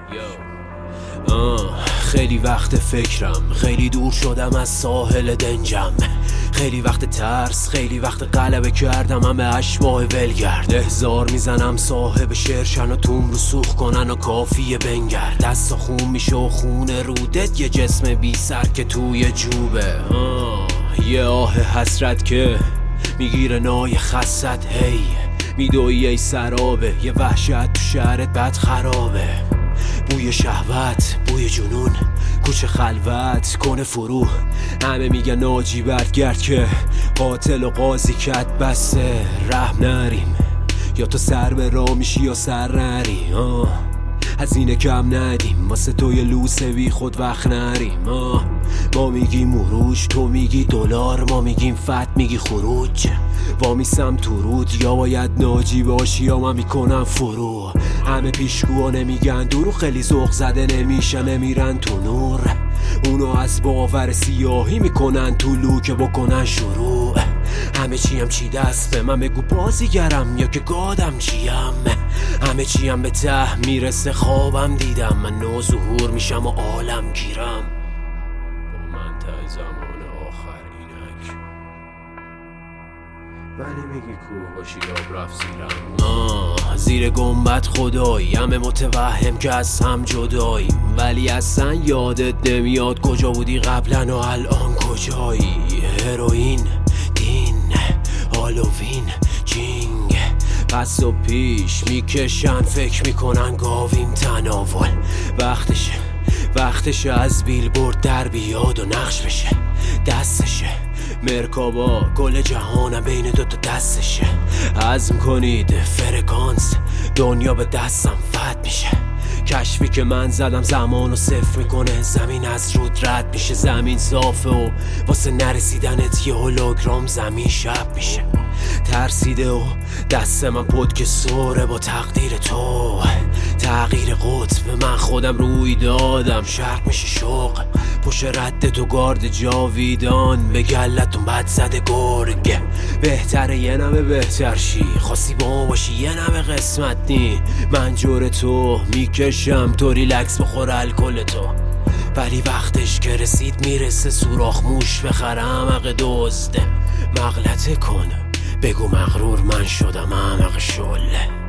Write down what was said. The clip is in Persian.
خیلی وقت فکرم، خیلی دور شدم از ساحل دنجم، خیلی وقت ترس، خیلی وقت غلبه کردم همه اشباه ولگرد. احضار میزنم صاحب شعرشن و توم رو سوخ کنن و کافیه بنگرد. دستا خون میشه و خون رودت یه جسم بی سر که توی جوبه. یه آه حسرت که میگیره نای خست، هی میدوی ای سرابه، یه وحشت تو شهرت بد خرابه. بوی شهوت، بوی جنون، کوچه خلوت کنه فرو. همه میگن ناجی برگرد که قاتل و قاضی کت بسته. رحم نریم، یا تو سر به راه میشی یا سر نری. از اینه کم ندیم، واسه تو یه لوسه بی خود وقت نریم. ما میگیم مروج، تو میگی دلار، ما میگیم فت، میگی خروج. وامیسم تو رود، یا باید ناجی باشی یا من میکنم فرو. همه پیشگوها نمیگن درو، خیلی ذوق زده نمیشن نمیرن تو نور. اونو از باور سیاهی میکنن تو لو که بکنن شروع. همه چیم چیده است به من، بگو بازیگرم یا که گادم چیم. همه چیم به ته میرسه، خوابم دیدم من نو ظهور میشم و عالم گیرم. با من ته زمان آخر اینک ولی میگی کوه باشی آب رفت زیرم. زیر گنبد خدایی همه متوهم که از هم جداییم، ولی اصلا یادت نمیاد کجا بودی قبلا و الان کجایی. هروئین، دین، هالووین، جینگ، پس و پیش میکشن فکر میکنن گاویم تناول. وقتشه از بیلبورد در بیاد و نقش بشه. دستشه مرکابا گل جهانم بین دوتا دستشه. عزم کنید فرکانس، دنیا به دستم فت میشه. کشفی که من زدم زمانو صفر میکنه، زمین از رود رد میشه. زمین صافه و واسه نرسیدنت یه هولوگرام زمین شب میشه. ترسیده و دست من پد که سوره با تقدیر تو. تغییر قطب من خودم روی دادم، شرق میشه شوق. پشت رد تو گارد جاویدان، به گلتون بد زده گرگ. بهتره یه نمه بهتر شی، خواستی با ما باشی یه نمه قسمت نی. من جور تو میکشم تو ریلکس بخور الکل تو. ولی وقتش که رسید میرسه سوراخ موش بخرم حق دزده. مغلطه کن بگو مغرور من شدم احمق شله.